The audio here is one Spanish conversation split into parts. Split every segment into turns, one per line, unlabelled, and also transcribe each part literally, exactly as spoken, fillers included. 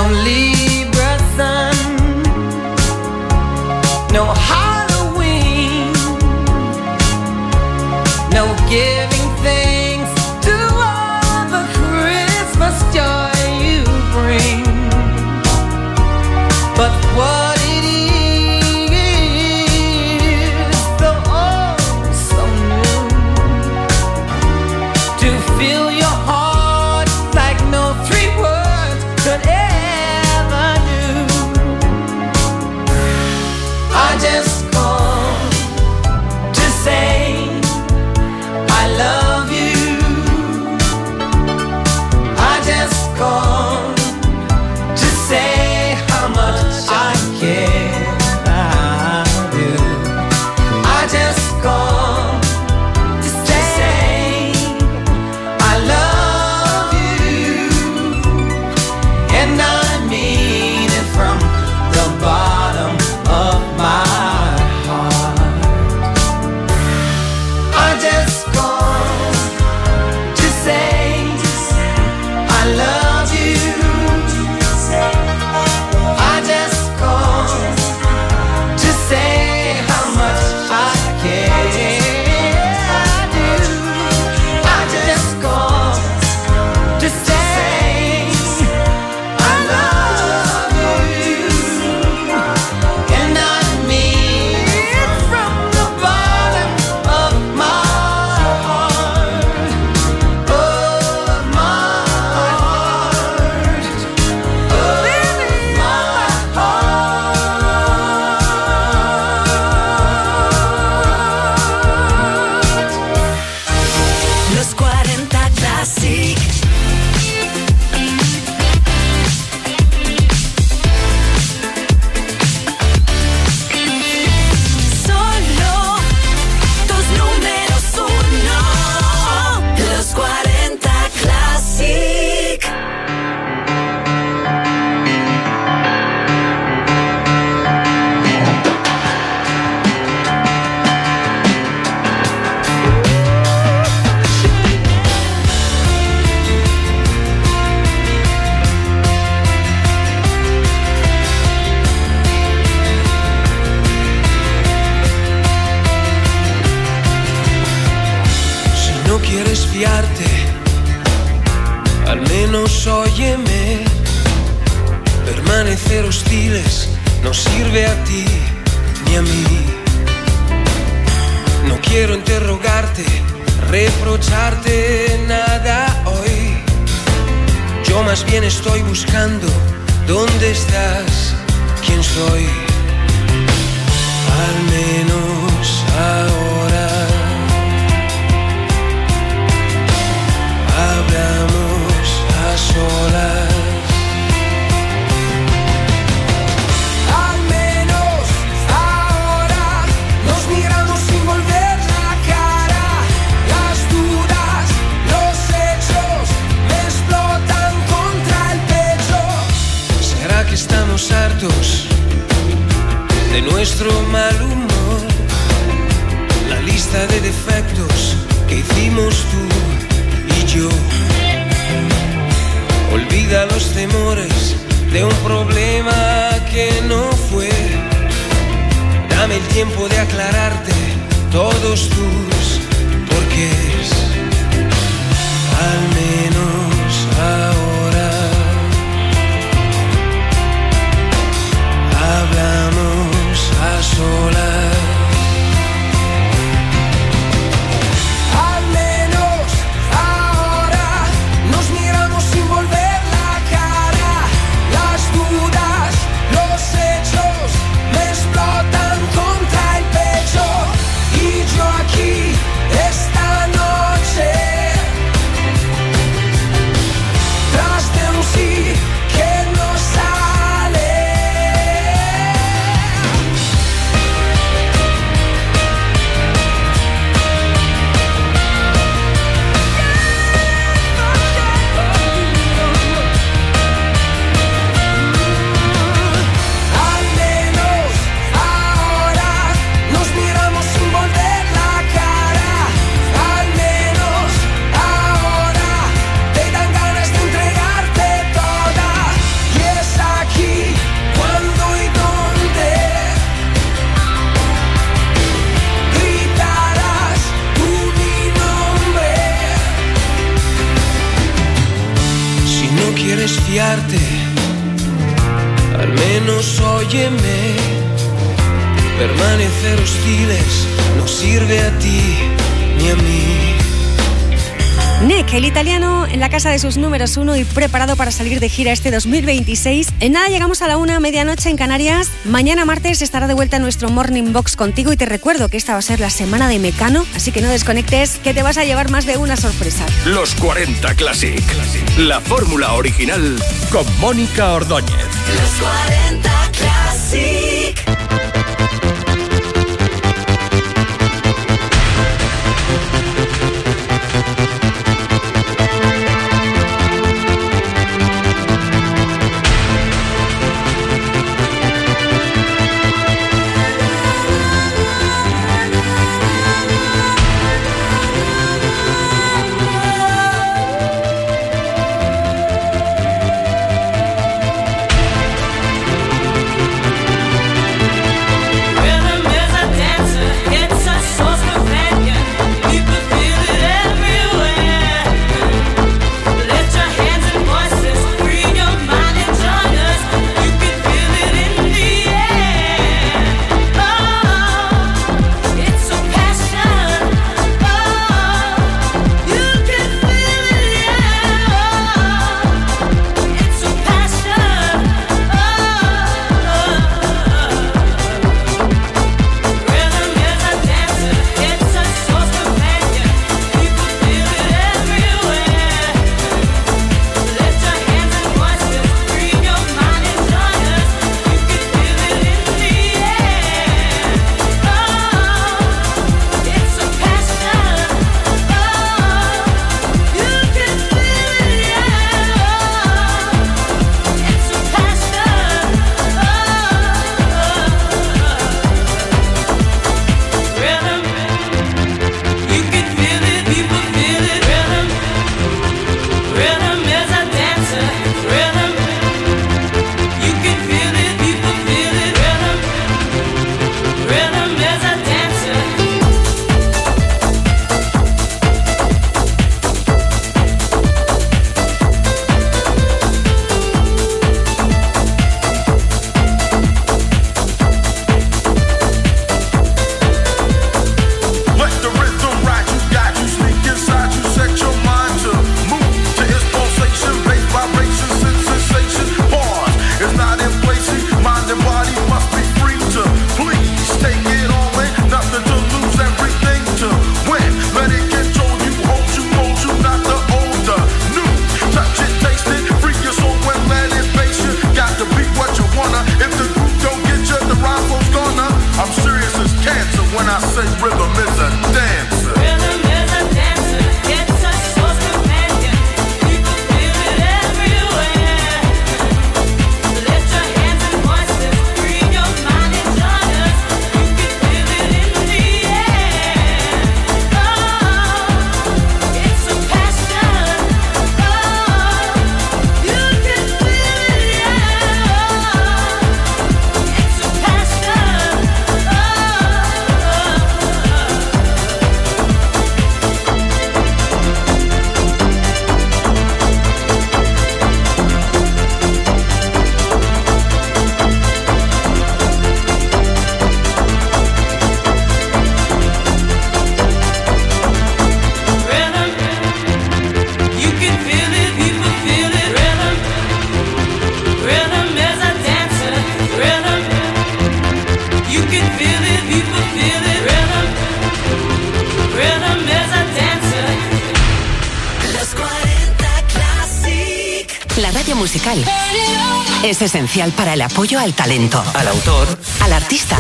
from Libra sun. No Halloween, no giving thanks to all the Christmas joy you bring. But what it is, so oh so new, to fill your heart like no three words could ever do. I just called to say I love you. I just called to say how much I care. I do. I just called to say I love you, and I mean it from the bottom of my heart. I just called to say I love you. I just called to say how much I care. I do. I just called to say I love you, and I mean it from the bottom of my heart, of my heart, of my heart.
Los cuarenta Classic. Solo tus números uno. Los cuarenta Classic.
Si no quieres fiarte, al menos óyeme. Permanecer hostiles no sirve a ti ni a mí. No quiero interrogarte, reprocharte nada hoy. Yo más bien estoy buscando dónde estás, quién soy. Al menos ahora hablamos a solas. Al menos ahora nos miramos sin volver la cara. Las dudas, los hechos me explotan contra el pecho. ¿Será que estamos hartos de nuestro mal humor? La lista de defectos que hicimos tú y yo. Olvida los temores de un problema que no fue. Dame el tiempo de aclararte todos tus porqués. Al menos ahora hablamos a solas. Al menos ahora nos miramos sin volver la cara. Las dudas, los hechos me explotan contra el pecho. Y yo aquí esta noche quieres fiarte, al menos óyeme. Permanecer hostiles no sirve a ti ni a mí.
Nick, el italiano, en la casa de sus números uno y preparado para salir de gira este dos mil veintiséis. En nada llegamos a la una, medianoche en Canarias. Mañana martes estará de vuelta nuestro Morning Box contigo y te recuerdo que esta va a ser la semana de Mecano, así que no desconectes, que te vas a llevar más de una sorpresa.
Los cuarenta Classic, la fórmula original con Mónica Ordóñez.
Los cuarenta Classic.
Musical es esencial para el apoyo al talento,
al autor,
al artista,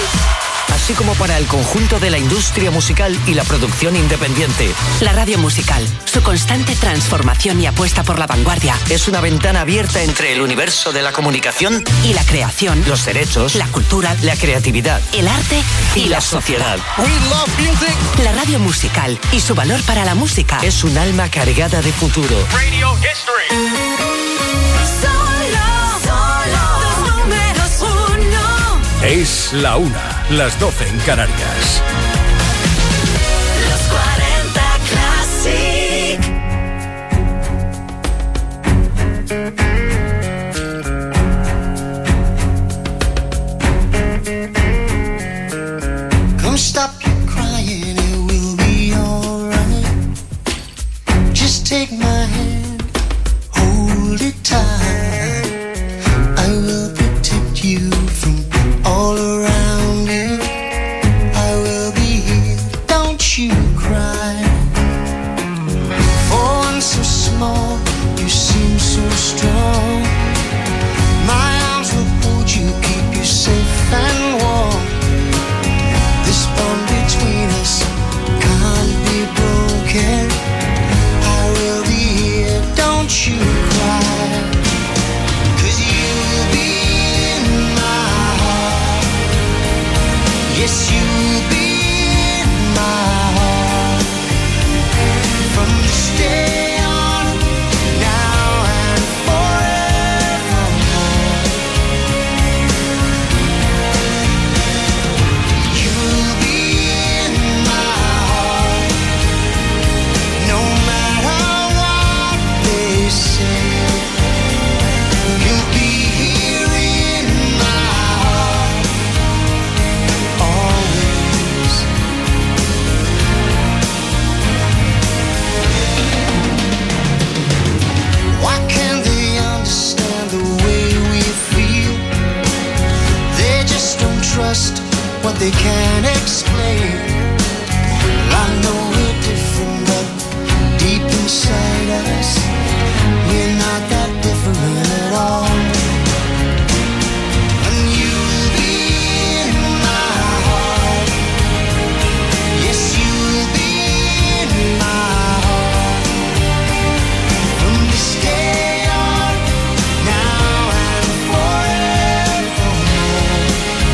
así como para el conjunto de la industria musical y la producción independiente.
La radio musical, su constante transformación y apuesta por la vanguardia,
es una ventana abierta entre el universo de la comunicación
y la creación,
los derechos,
la cultura,
la creatividad,
el arte y,
y la sociedad.
We love music. La radio musical y su valor para la música
es un alma cargada de futuro.
Radio History. Es la una, las doce en Canarias.
Los cuarenta Classic.
Come stop your crying, it will be alright. Just take my hand, hold it tight. I will protect you from all around you. I will be here, don't you cry. For one so small, you seem so strong. My arms will hold you, keep you safe and warm. This bond between us can't be broken. I will be here, don't you cry. 'Cause you'll be in my heart. Yes, you'll be in my heart. From this day on, now and forevermore. You'll be in my heart. No matter what they say. You'll be here in my heart. Always. Why can't they understand the way we feel? They just don't trust what they can't explain. Well, I know we're different, but deep inside us, we're not that different at all. And you'll be in my heart. Yes, you'll be in my heart. From this day on, now and forevermore.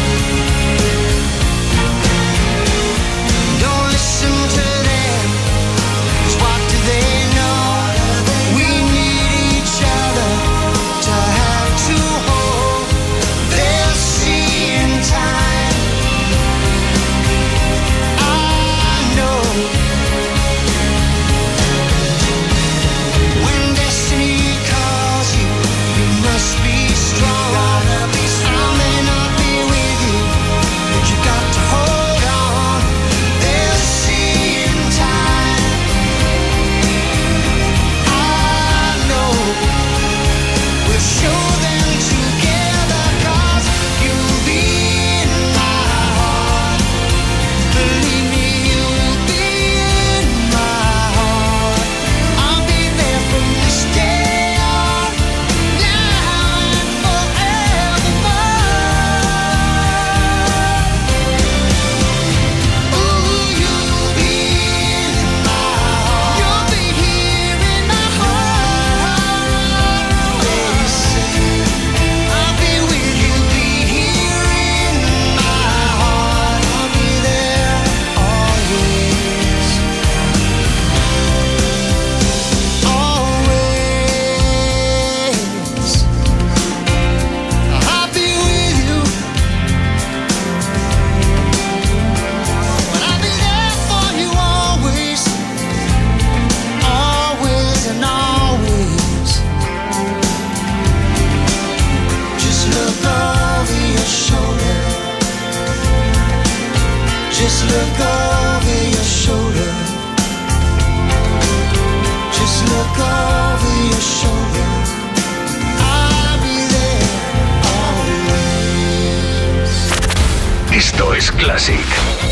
Don't listen to them, 'cause what do they know? We need each other to have to hold. They'll see in time. I know. When destiny calls you, you must be strong. I may not be with you, but you got to hold on. They'll see in time. I know. We'll show them together, 'cause you'll be in my heart. Believe me, you'll be in my heart. I'll be there from this day on, now and forevermore. Ooh, you'll be in my heart. You'll be here in my heart. They say I'll be with you, be here in my heart. I'll be there always. Always. I'll be with you. But I'll be there for you always. Always and always. Just look over your shoulder. Just look over your shoulder. Just look over your shoulder. I'll be there always.
Esto es Classic.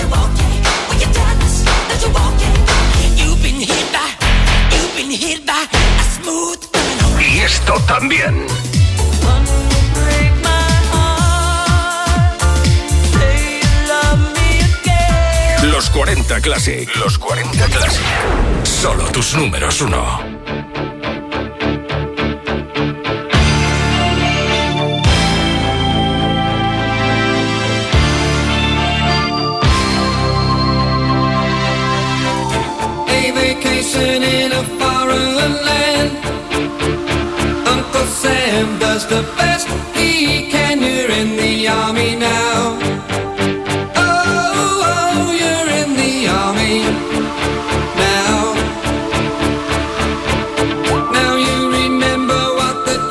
You've been hit by, you've been hit by a smooth criminal.
Y esto también.
Break my heart. Say you love me again.
Los cuarenta Classic. Los cuarenta Classic. Solo tus números uno.
A vacation in a foreign land. Uncle Sam does the best he can. You're in the army now. Oh, oh, you're in the army now. Now you remember what the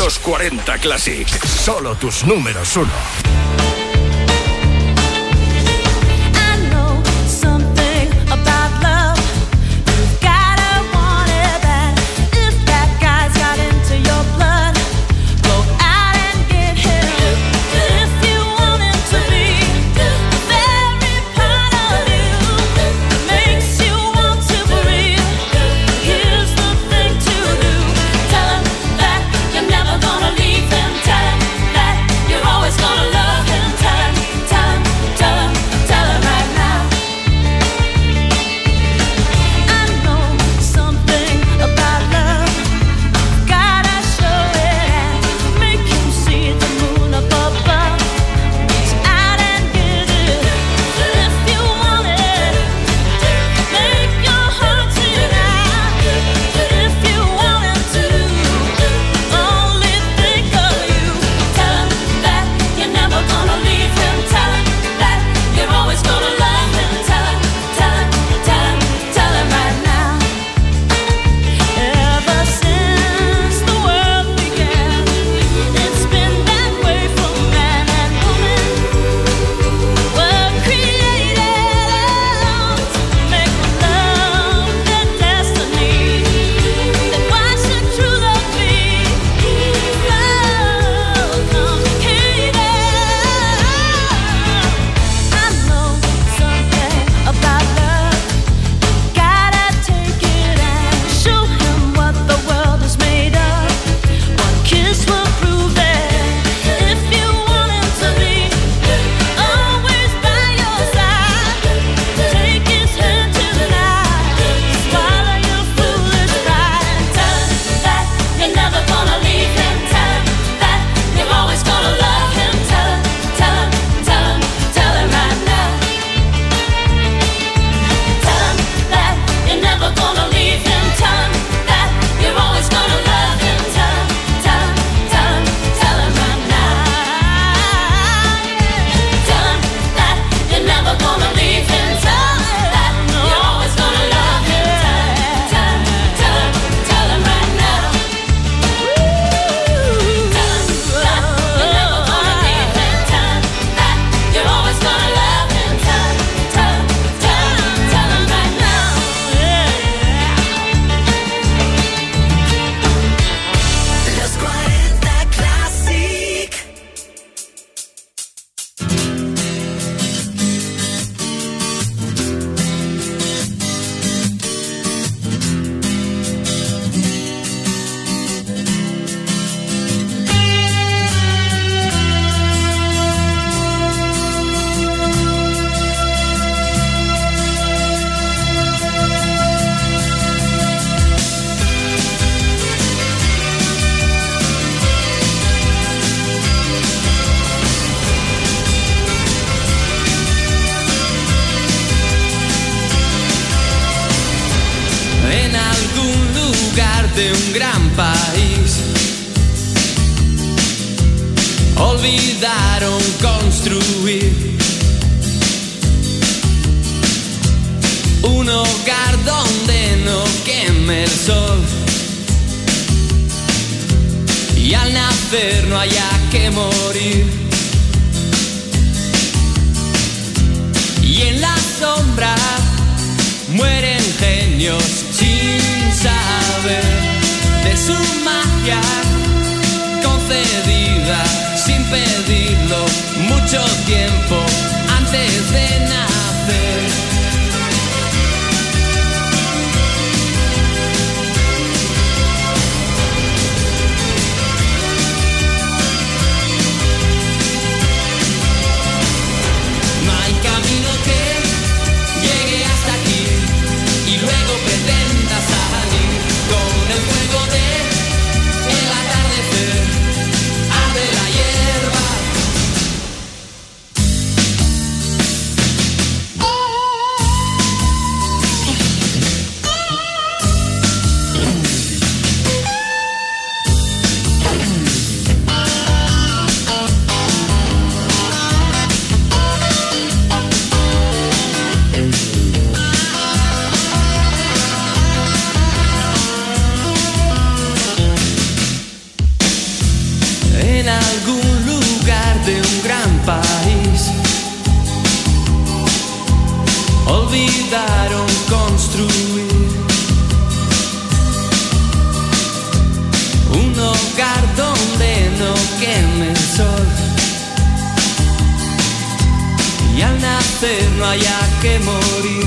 Los cuarenta Classic. Solo tus números uno.
de un gran país. Olvidaron construir un hogar donde no queme el sol y al nacer no haya que morir. Y en la sombra mueren genios sin saber de su magia concedida sin pedirlo mucho tiempo antes de nacer. Luego pretenda salir con el fuego de el atardecer, arde la hierba. lugar donde no queme el sol y al nacer no haya que morir.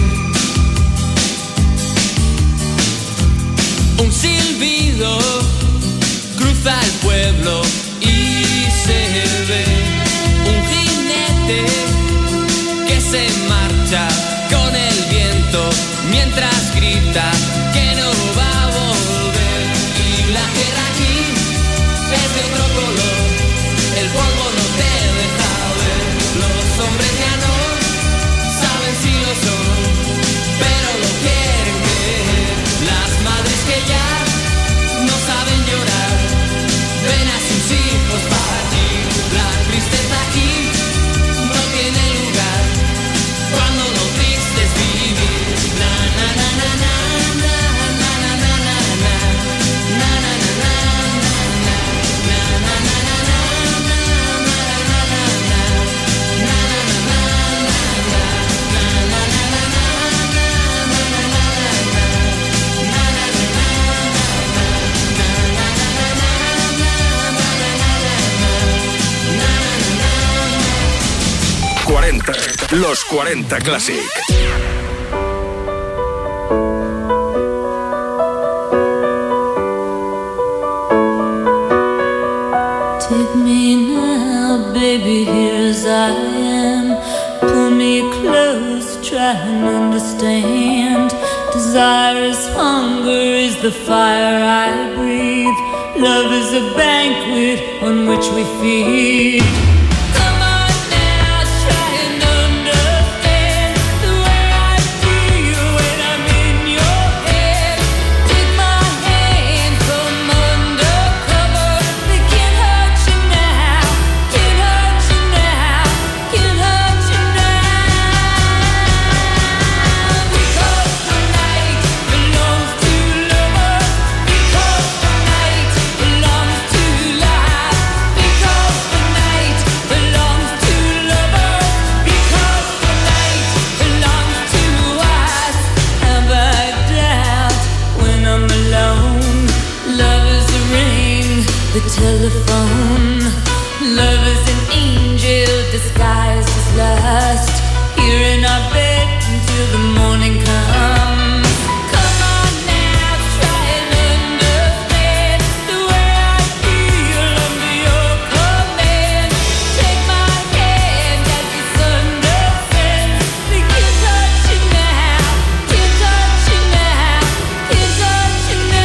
Un silbido cruza el pueblo y se ve un jinete que se marcha con el viento mientras grita que no va a volver. Y la tierra aquí es de otro color, el polvo no te deja ver. Los hombres ya no saben si lo son, pero lo quieren ver. Las madres que ya no saben llorar ven a sus hijos partir. La tristeza aquí no tiene lugar cuando lo triste es vivir. Na na na na na na na na na na na na na na na
cuarenta, los cuarenta Classic.
Take me now, baby, here as I am. Pull me close, try and understand. Desire is hunger, is the fire I breathe. Love is a banquet on which we feed. Telephone. Love is an angel disguised as lust. Here in our bed until the morning comes. Come on now, try and understand the way I feel under your command. Take my hand as the sun descends. We can touch you now, can touch you now, can touch you now.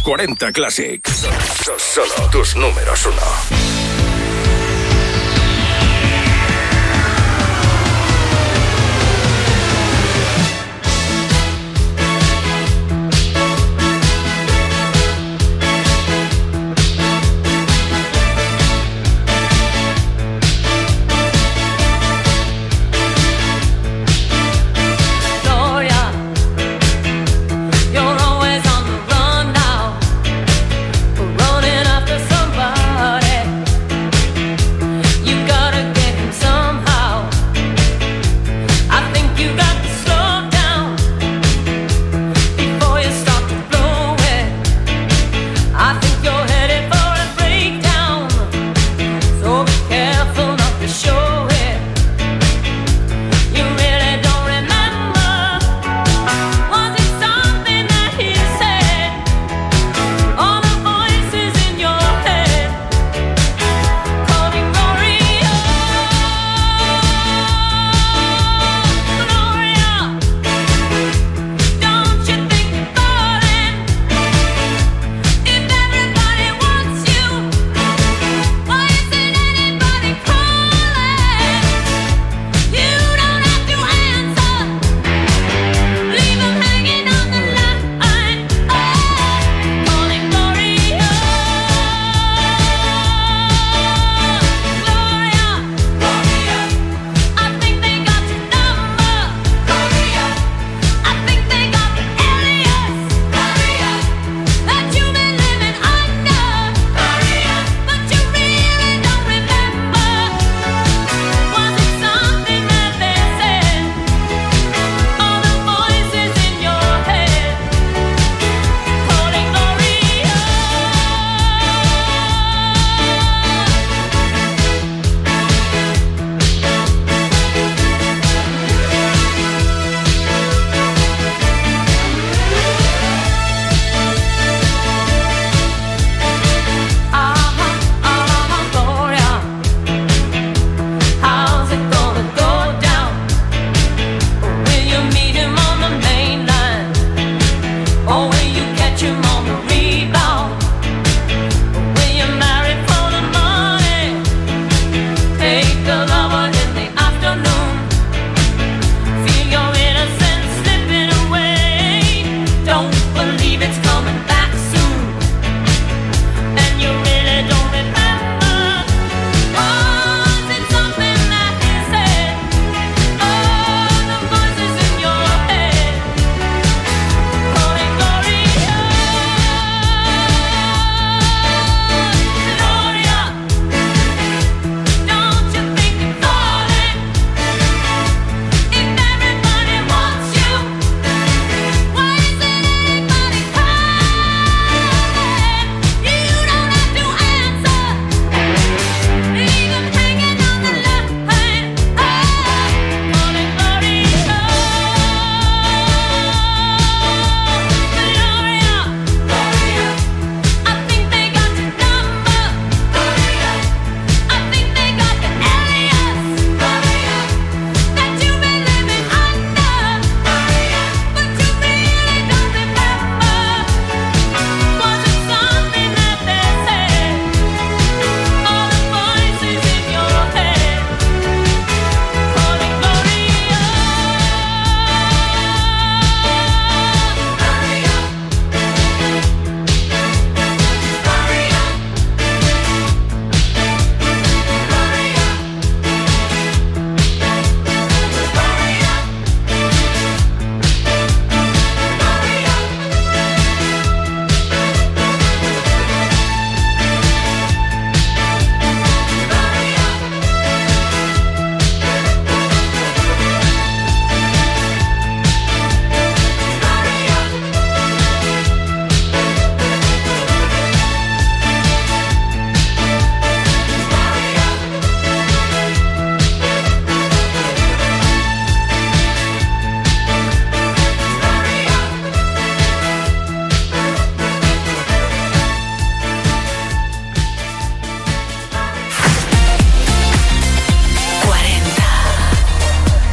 cuarenta Classic. Son solo tus números uno.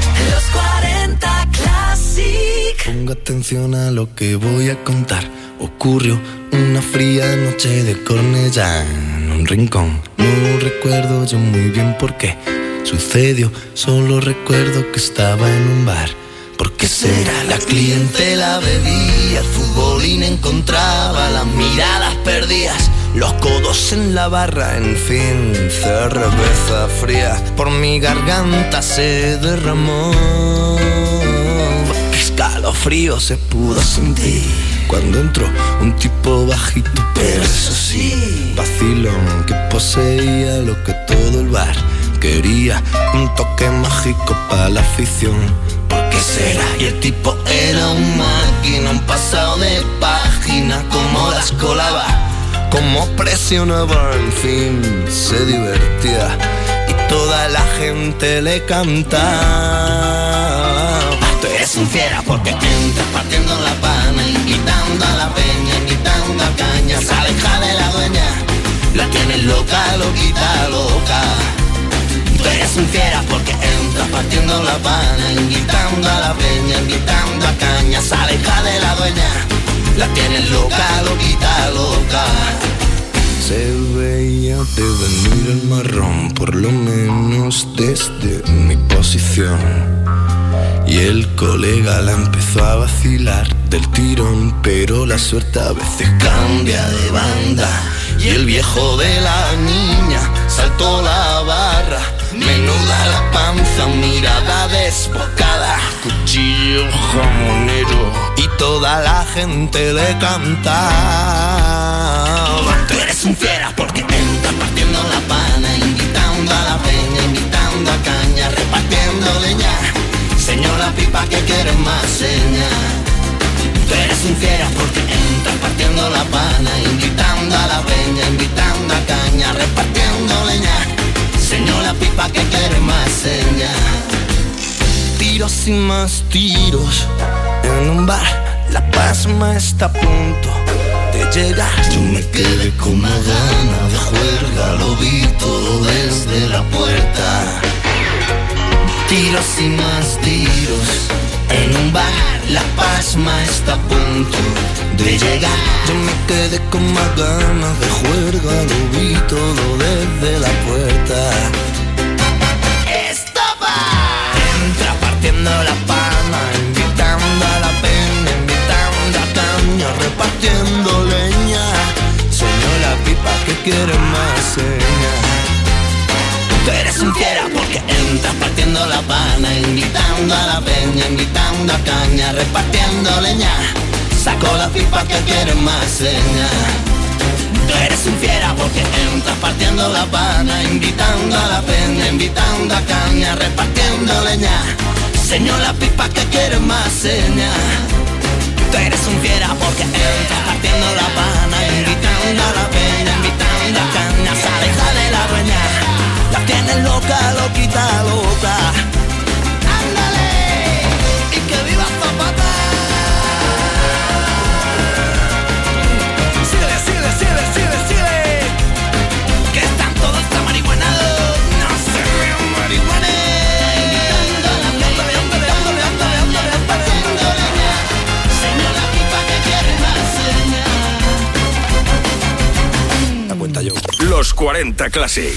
Atención a lo que voy a contar. ocurrió una fría noche de Cornellá en un rincón. No recuerdo yo muy bien por qué sucedió, solo recuerdo que estaba en un bar. ¿Por qué será? La clientela bebía, el futbolín encontraba las miradas perdidas, los codos en la barra, en fin, cerveza fría por mi garganta se derramó. Qué escalofrío se pudo sentir cuando entró un tipo bajito, pero eso sí, vacilón que poseía lo que todo el bar quería, un toque mágico para la afición. ¿Por qué será? Y el tipo era un máquina, un pasado de página, como las colaba, como presionaba, en fin, se divertía y toda la gente le cantaba. Tú eres un fiera porque entras partiendo la pana, invitando a la peña, invitando a caña, sale hija de la dueña, la tienes loca, loquita, loca. Tú eres un fiera porque entras partiendo la pana, invitando a la peña, invitando a caña, sale hija de la dueña, la tienes loca, loquita, loca. Se veía de venir el marrón, por lo menos desde mi posición, y el colega la empezó a vacilar del tirón, pero la suerte a veces cambia de banda, y el viejo de la niña saltó la barra, menuda la panza, mirada desbocada, cuchillo jamonero, y toda la gente le cantaba. Tú eres un fiera porque entras partiendo la pana, invitando a la peña, invitando a caña, repartiendo leña, señora pipa que quieres más seña. Tú eres un fiera porque entras partiendo la pana, invitando a la peña, invitando a caña, repartiendo leña, señora pipa que quiere más seña. Tiros y más tiros en un bar, la pasma está a punto de llegar. Yo me quedé con una gana de juerga, lo vi todo desde la puerta. Tiros y más tiros en un bar, la pasma está a punto de llegar. Yo me quedé con más ganas de juerga, lo vi todo desde la puerta. ¡Estaba! Entra partiendo la pana, invitando a la peña, invitando a caña, repartiendo leña, señor la pipa que quiere más seña. Tú eres un fiera porque entras partiendo la pana, invitando a la peña, invitando a caña, repartiendo leña, saco la pipa que quiere más seña. Tú eres un fiera porque entras partiendo la pana, invitando a la peña, invitando a caña, repartiendo leña, señor la pipa que quiere más seña. Tú eres un fiera porque entras partiendo la pana, invitando a la peña, invitando a caña, sale hija de la dueña, la tienes loca, loquita, loca. ¡Ándale! ¡Y que viva Zapata! ¡Síguele, síguele, síguele, síguele, síguele! Que están todos tan marihuanados, no se vean marihuanes. Ándale, ándale, ándale, ándale, ándale, ándale. Señora pipa que quiere más señal.
La cuenta yo. Los cuarenta Classic.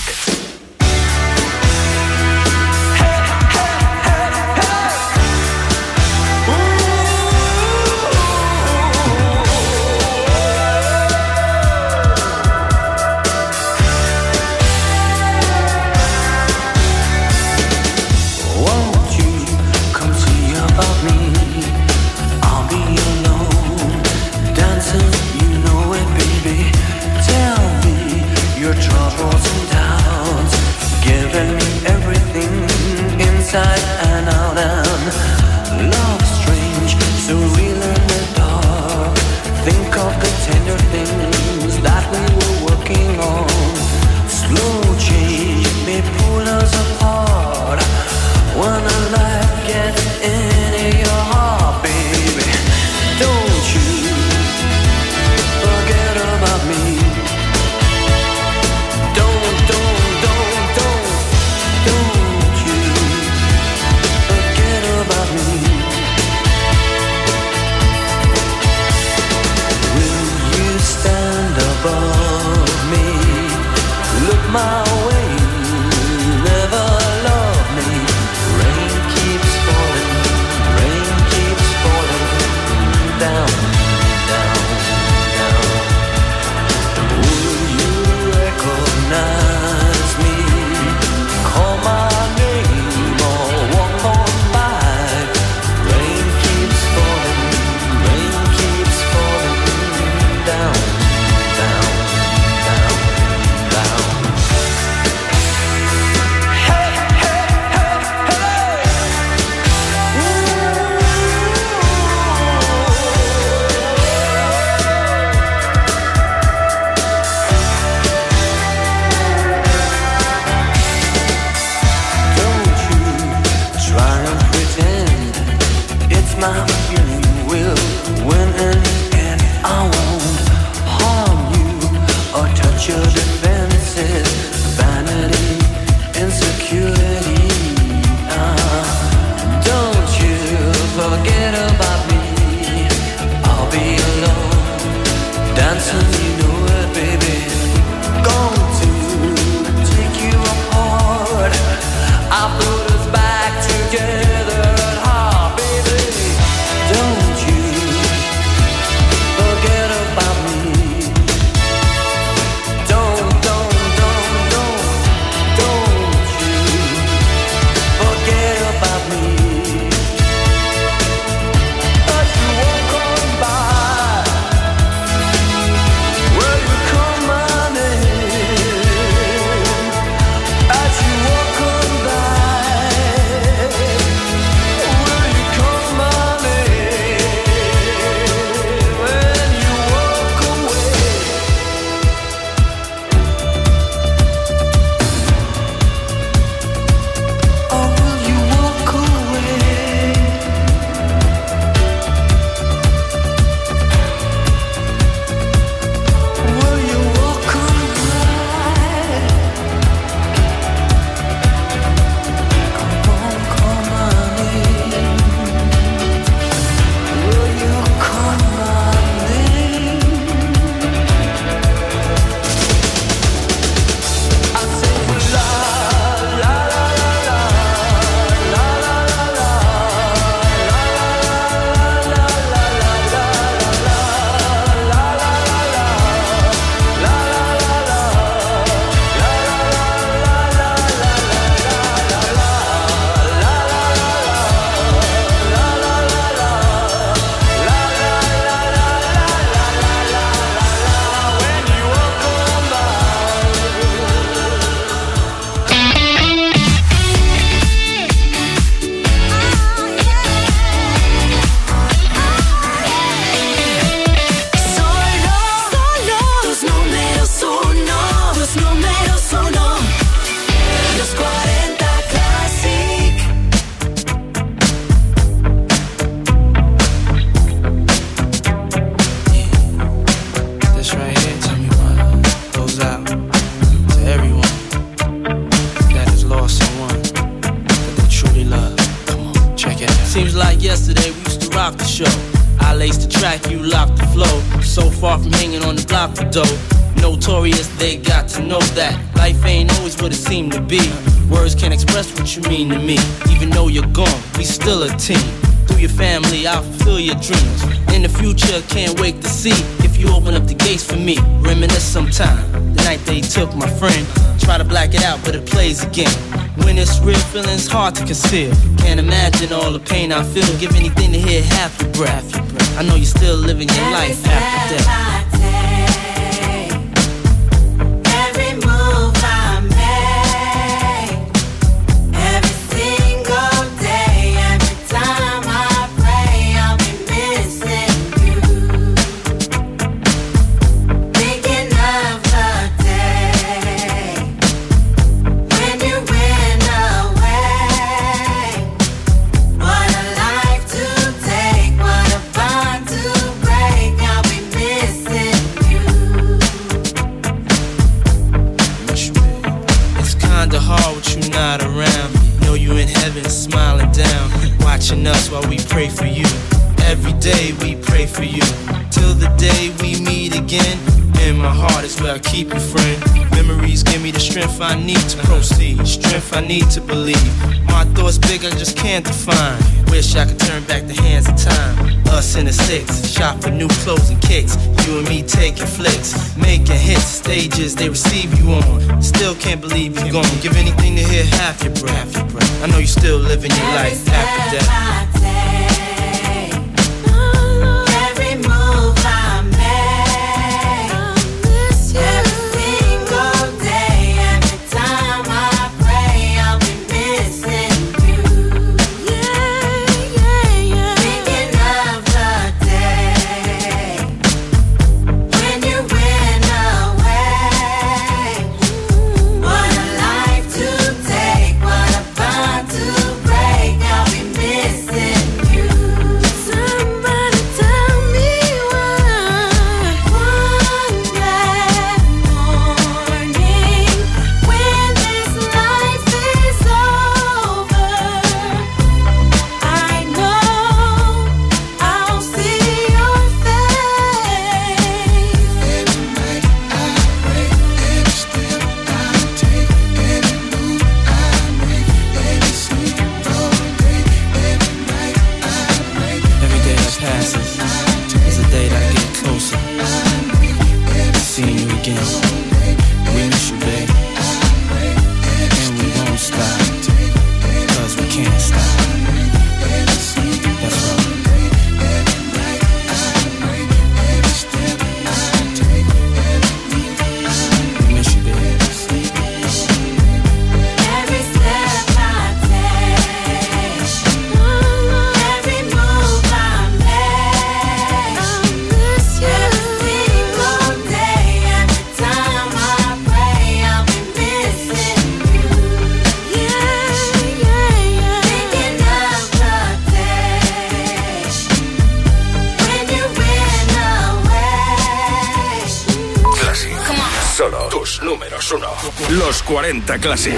Your troubles and doubts.
my feeling will win in the end. I won't harm you or touch your defenses. Vanity, insecurity. Uh, don't you forget about me. I'll be alone, dancing, you know it, baby. Going to take you apart. I put us back together at heart, baby. Don't you forget about me. Don't, don't, don't, don't, don't you forget about me. As you walk on by, will you call my name? As you walk on by, will you call my name? When you walk away, or will you walk away? Will you walk on by? Come on, call my name. Will you call my name? I say la la la la la la la la
Los números uno, los números uno, los cuarenta Classic.
This right here, tell me what goes out to everyone that has lost someone that they truly love. Come on, check it out.
Seems like yesterday we used to rock the show. I laced the track, you locked the flow. So far from hanging on the block for dough. Notorious, they got to know that life ain't always what it seemed to be. Words can't express what you mean to me. Even though you're gone, we still a team. Through your family, I'll fulfill your dreams. In the future, can't wait to see if you open up the gates for me. Reminisce sometime, the night they took my friend. Try to black it out, but it plays again. When it's real, feeling's hard to conceal. Can't imagine all the pain I feel. Give anything to hear half your breath. I know you're still living your life after death.
Every move I make, every single day, every time I pray, I'll be missing you. Thinking of the day when you went away. What a life to take, what a bond to break. I'll be missing you.
It's kinda hard with you not around. Know you in heaven smiling down, watching us while we pray for you. Every day we pray for you, till the day we meet again. In my heart is where I keep you, friend. Memories give me the strength I need to proceed, strength I need to believe. My thoughts big, I just can't define. Wish I could turn back the hands of time. Us in the six, shop for new clothes and kicks. You and me taking flicks, making hits, stages they receive you on. Still can't believe you're gone. Give anything to hear half your breath. I know you still living your life after death.
Every move I make, every single day, every time I pray, I'll be missing you. Thinking of the day when you went away. What a life to take, what a bond to break. I'll be missing
menos uno. Los cuarenta Classic.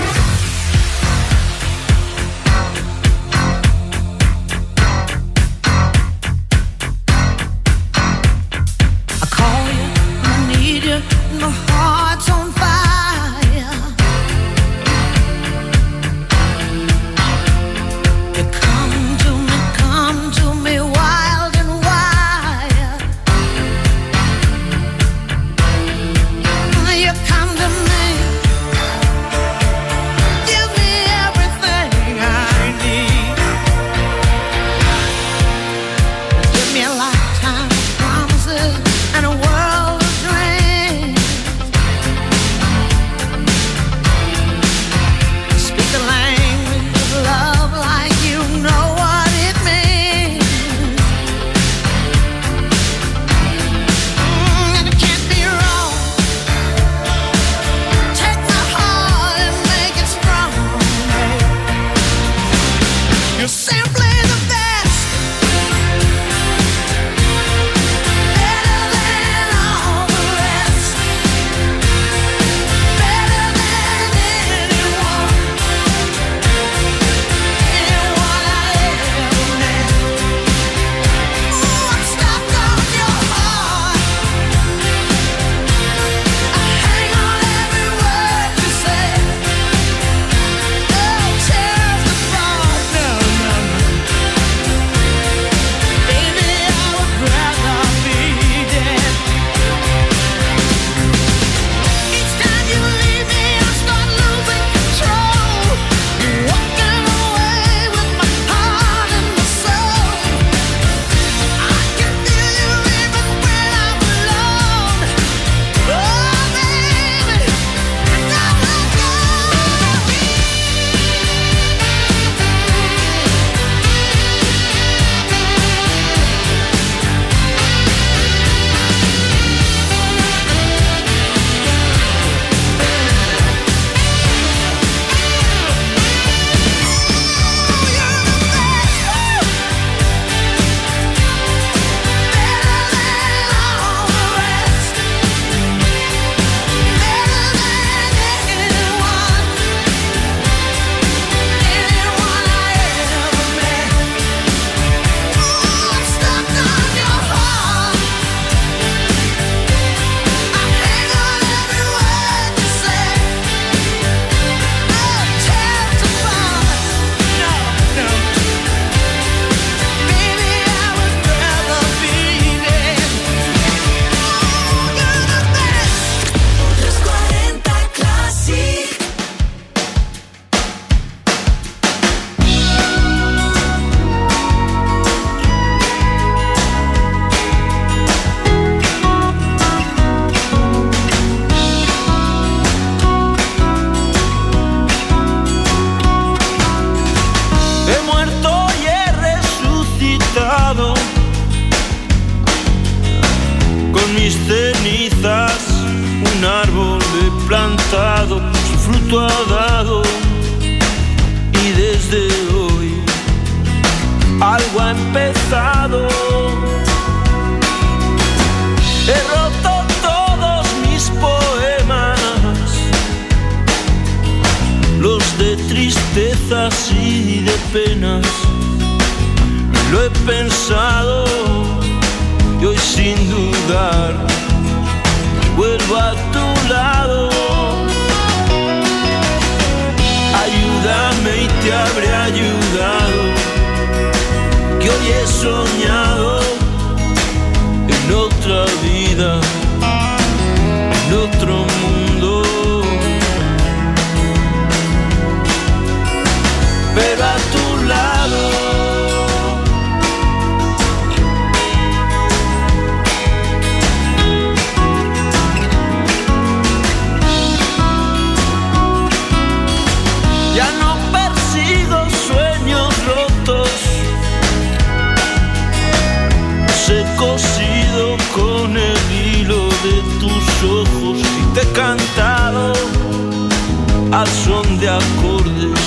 Al son de acordes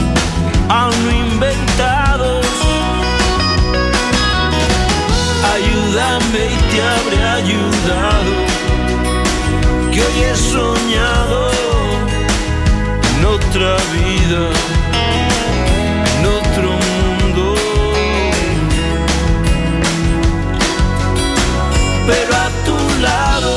aún no inventados, ayúdame y te habré ayudado, que hoy he soñado
otra vida, en otro mundo. Pero a tu lado.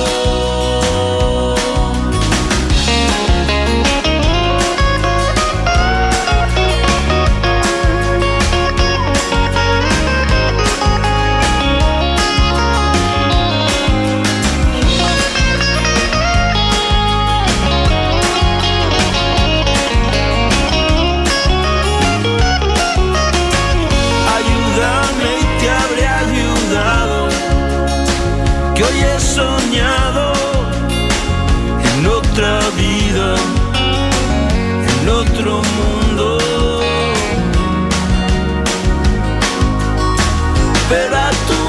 Que hoy he soñado en otra vida, en otro mundo. Pero a tu